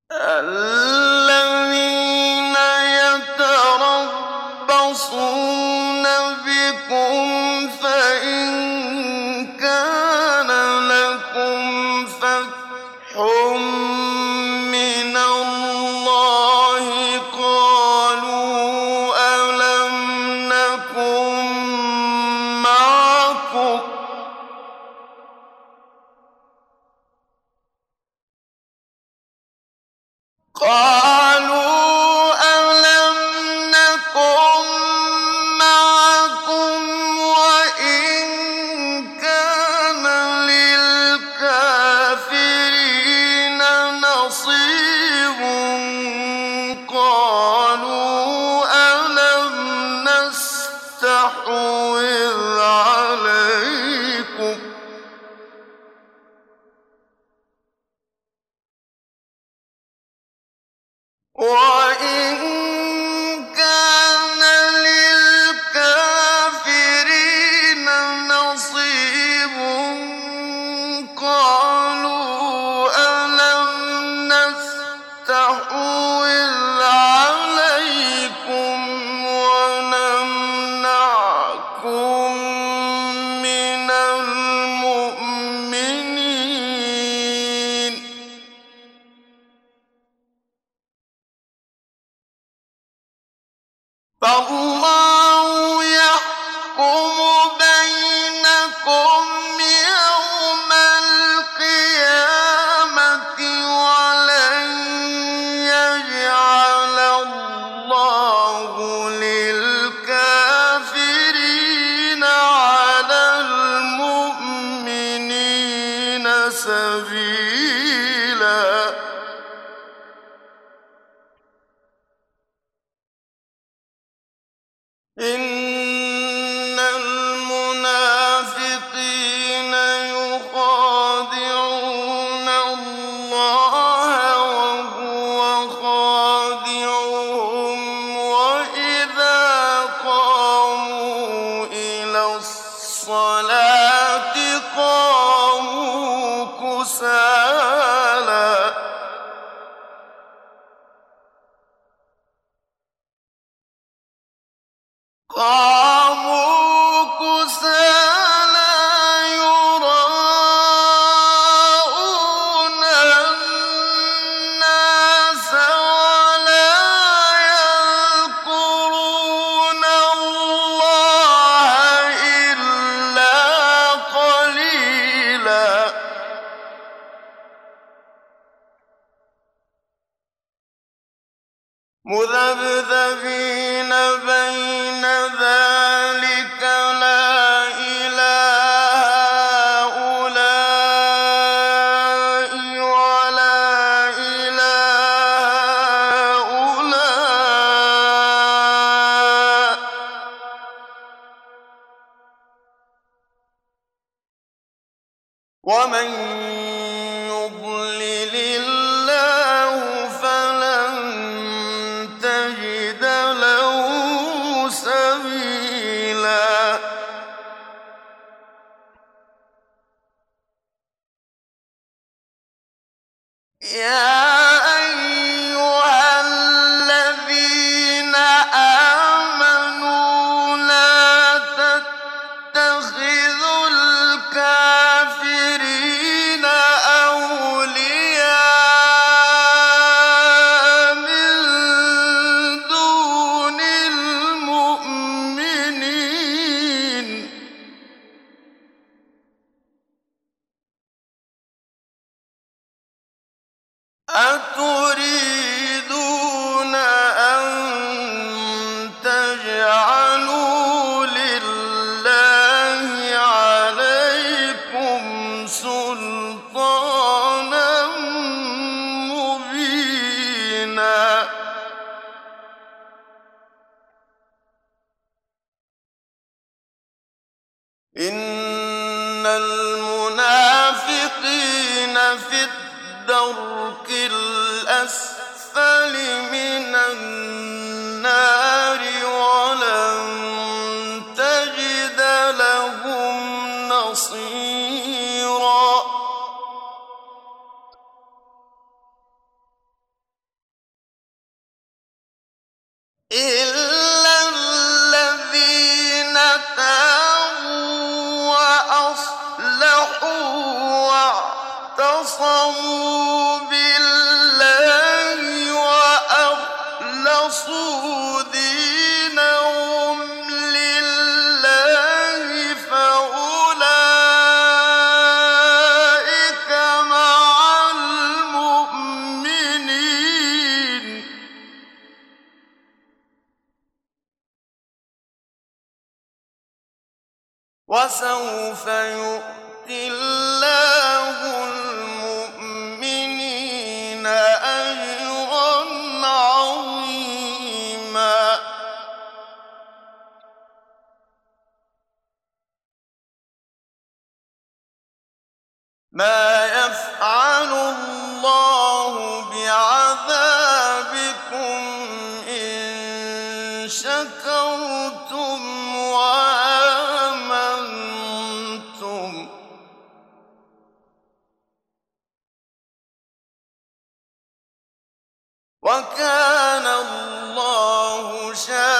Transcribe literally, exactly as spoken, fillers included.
الَّذِينَ يَتَرَبَّصُونَ بِكُمْ فَإِن كَانَ لَكُمْ فَتْحٌ مِّنَ اللَّهِ قَالُوا أَلَمْ نَكُن مَّعَكُمْ ۚ قَالُوا أَلَمْ نَكُن مَّعَكُمْ وَإِن كَانَ لِلْكَافِرِينَ نَصِيبٌ قَالُوا أَلَمْ نَسْتَحْوِذْ عَلَيْكُمْ وَإِن كَانَ لِلْكَافِرِينَ نَصِيبٌ قَالُوا أَلَمْ نَسْتَحْوِذْ عَلَيْكُمْ وَنَمْنَعْكُم مِّنَ الْمُؤْمِنِينَ ۚ فَاللَّهُ يَحْكُمُ بَيْنَكُمْ يَوْمَ الْقِيَامَةِ ۖ وَلَن يَجْعَلَ اللَّهُ لِلْكَافِرِينَ عَلَى الْمُؤْمِنِينَ سَبِيلًا. إِنَّ الْمُنَافِقِينَ يُخَادِعُونَ اللَّهَ وَهُوَ خَادِعُهُمْ وَإِذَا قَامُوا إِلَى الصَّلَاةِ قَامُوا كُسَالَىٰ قاموا كسالى يُرَاءُونَ النَّاسَ وَلَا يَذْكُرُونَ اللَّهَ إِلَّا قَلِيلًا مُّذَبْذَبِينَ بَيْنَ ذَٰلِكَ لَا إِلَىٰ هَٰؤُلَاءِ وَلَا إِلَىٰ هَٰؤُلَاءِ ۚ وَمَن يُضْلِلِ اللَّهُ فَلَن تَجِدَ لَهُ سَبِيلًا. يَا أَيُّهَا الَّذِينَ آمَنُوا لَا تَتَّخِذُوا الْكَافِرِينَ أَوْلِيَاءَ مِن دُونِ الْمُؤْمِنِينَ ۚ أَتُرِيدُونَ أَن تَجْعَلُوا لِلَّهِ عَلَيْكُمْ سُلْطَانًا مُّبِينًا. إِنَّ الْمُنَافِقِينَ فِي الدَّرْكِ الْأَسْفَلِ مِنَ النَّارِ وَلَن تَجِدَ لَهُمْ نَصِيرًا. وَاعْتَصَمُوا بِاللَّهِ وَأَخْلَصُوا دِينَهُمْ لِلَّهِ فَأُولَٰئِكَ مَعَ الْمُؤْمِنِينَ ۖ وَسَوْفَ يُؤْتِ اللَّهُ الْمُؤْمِنِينَ أَجْرًا عَظِيمًا. مَا يَفْعَلُ اللَّهُ بِعَذَابِكُمْ إِن شَكَرْتُمْ وَآمَنتُمْ ۚ وَكَانَ اللَّهُ شَاكِرًا